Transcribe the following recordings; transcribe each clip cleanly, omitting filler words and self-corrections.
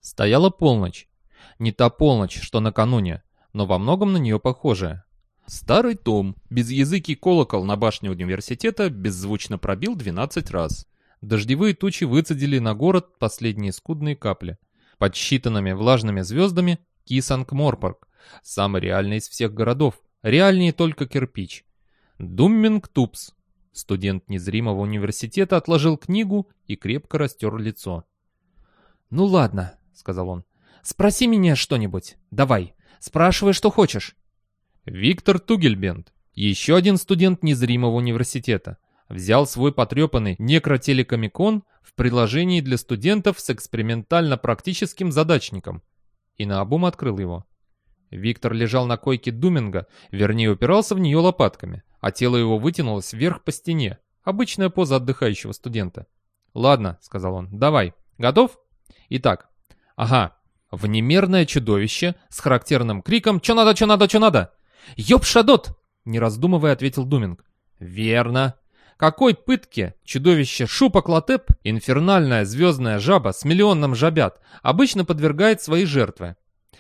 Стояла полночь. Не та полночь, что накануне, но во многом на нее похожая. Старый том, безязыкий колокол на башне университета беззвучно пробил 12 раз. Дождевые тучи выцедили на город последние скудные капли. Под считанными влажными звездами Кисангморпорг, самый реальный из всех городов, реальнее только кирпич. Думмингтупс, студент незримого университета, отложил книгу и крепко растер лицо. «Ну ладно», — сказал он, — «спроси меня что-нибудь. Давай, спрашивай, что хочешь». Виктор Тугельбент, еще один студент незримого университета, взял свой потрепанный некротелекомикон в приложении для студентов с экспериментально-практическим задачником и наобум открыл его. Виктор лежал на койке Думинга, вернее упирался в нее лопатками, а тело его вытянулось вверх по стене, обычная поза отдыхающего студента. «Ладно», — сказал он, — «давай. Готов? Итак, внемерное чудовище с характерным криком «Чё надо, чё надо, чё надо?» «Ёпшадот!» — не раздумывая ответил Думинг. «Верно. Какой пытке чудовище Шупаклотеп, инфернальная звездная жаба с миллионом жабят, обычно подвергает свои жертвы?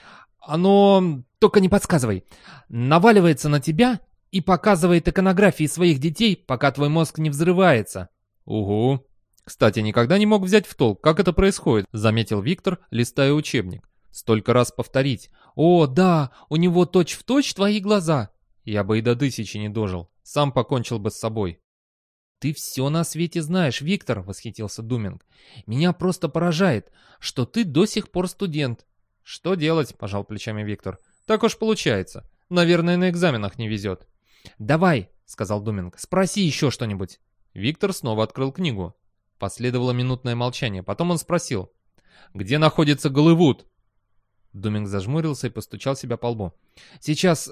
Оно, только не подсказывай, наваливается на тебя и показывает иконографии своих детей, пока твой мозг не взрывается». «Угу. Кстати, никогда не мог взять в толк, как это происходит», — заметил Виктор, листая учебник. «Столько раз повторить. О, да, у него точь-в-точь твои глаза. Я бы и до 1000 не дожил. Сам покончил бы с собой». «Ты все на свете знаешь, Виктор», — восхитился Думинг. «Меня просто поражает, что ты до сих пор студент». «Что делать?» — пожал плечами Виктор. «Так уж получается. Наверное, на экзаменах не везет». «Давай», — сказал Думинг, — «спроси еще что-нибудь». Виктор снова открыл книгу. Последовало минутное молчание. Потом он спросил: «Где находится Голливуд?» Думинг зажмурился и постучал себя по лбу. «Сейчас,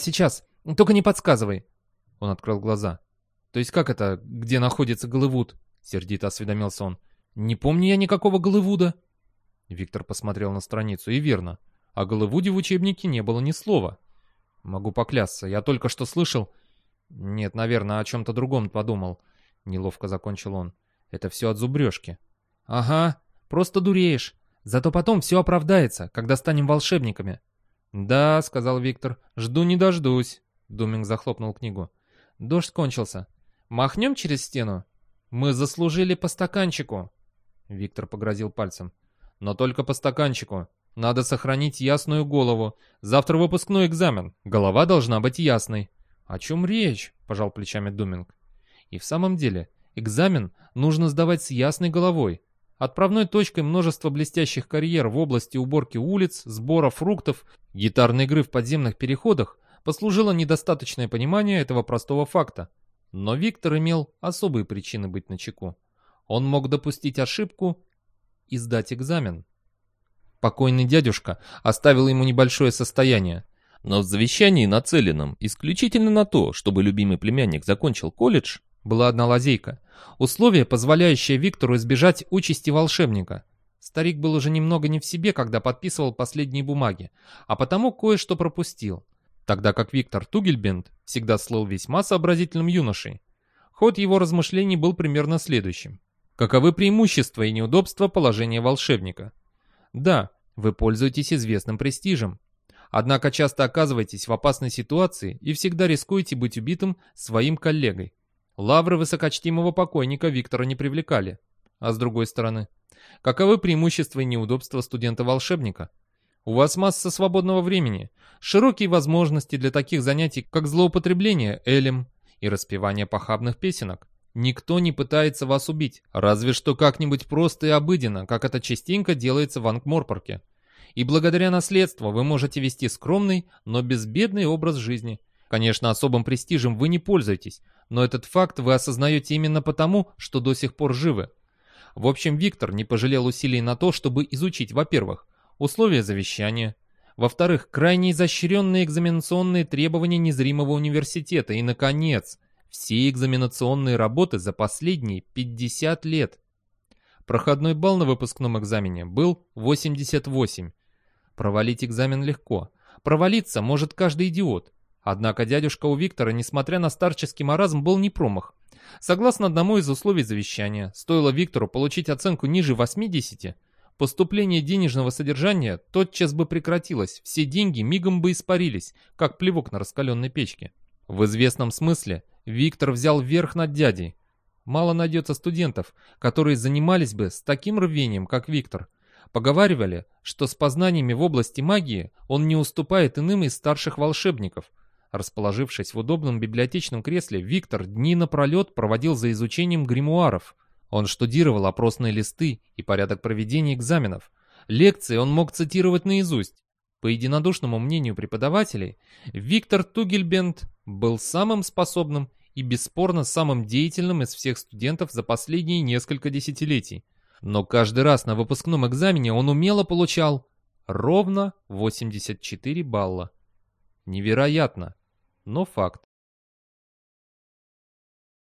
только не подсказывай». Он открыл глаза. «То есть как это, где находится Голливуд?» — сердито осведомился он. «Не помню я никакого Голливуда». Виктор посмотрел на страницу, и верно. О Голливуде в учебнике не было ни слова. «Могу поклясться, я только что слышал...» «Нет, наверное, о чем-то другом подумал», — неловко закончил он. «Это все от зубрежки». «Ага, просто дуреешь. Зато потом все оправдается, когда станем волшебниками». «Да», — сказал Виктор, — «жду не дождусь». Думинг захлопнул книгу. «Дождь кончился. Махнем через стену? Мы заслужили по стаканчику». Виктор погрозил пальцем. «Но только по стаканчику. Надо сохранить ясную голову. Завтра выпускной экзамен. Голова должна быть ясной». «О чем речь?» — пожал плечами Думинг. И в самом деле, экзамен нужно сдавать с ясной головой. Отправной точкой множества блестящих карьер в области уборки улиц, сбора фруктов, гитарной игры в подземных переходах послужило недостаточное понимание этого простого факта. Но Виктор имел особые причины быть начеку. Он мог допустить ошибку и сдать экзамен. Покойный дядюшка оставил ему небольшое состояние, но в завещании, нацеленном исключительно на то, чтобы любимый племянник закончил колледж, была одна лазейка. Условие, позволяющее Виктору избежать участи волшебника. Старик был уже немного не в себе, когда подписывал последние бумаги, а потому кое-что пропустил. Тогда как Виктор Тугельбент всегда слыл весьма сообразительным юношей. Ход его размышлений был примерно следующим. Каковы преимущества и неудобства положения волшебника? Да, вы пользуетесь известным престижем. Однако часто оказываетесь в опасной ситуации и всегда рискуете быть убитым своим коллегой. Лавры высокочтимого покойника Виктора не привлекали. А с другой стороны, каковы преимущества и неудобства студента-волшебника? У вас масса свободного времени, широкие возможности для таких занятий, как злоупотребление элем и распевание похабных песенок. Никто не пытается вас убить, разве что как-нибудь просто и обыденно, как это частенько делается в Ангморпорке. И благодаря наследству вы можете вести скромный, но безбедный образ жизни. Конечно, особым престижем вы не пользуетесь, но этот факт вы осознаете именно потому, что до сих пор живы. В общем, Виктор не пожалел усилий на то, чтобы изучить, во-первых, условия завещания, во-вторых, крайне изощренные экзаменационные требования незримого университета и, наконец, все экзаменационные работы за последние 50 лет. Проходной балл на выпускном экзамене был 88. Провалить экзамен легко. Провалиться может каждый идиот. Однако дядюшка у Виктора, несмотря на старческий маразм, был не промах. Согласно одному из условий завещания, стоило Виктору получить оценку ниже 80, Поступление денежного содержания тотчас бы прекратилось, все деньги мигом бы испарились, как плевок на раскаленной печке. В известном смысле Виктор взял верх над дядей. Мало найдется студентов, которые занимались бы с таким рвением, как Виктор. Поговаривали, что с познаниями в области магии он не уступает иным из старших волшебников. Расположившись в удобном библиотечном кресле, Виктор дни напролет проводил за изучением гримуаров. Он штудировал опросные листы и порядок проведения экзаменов. Лекции он мог цитировать наизусть. По единодушному мнению преподавателей, Виктор Тугельбент был самым способным и бесспорно самым деятельным из всех студентов за последние несколько десятилетий. Но каждый раз на выпускном экзамене он умело получал ровно 84 балла. Невероятно, но факт.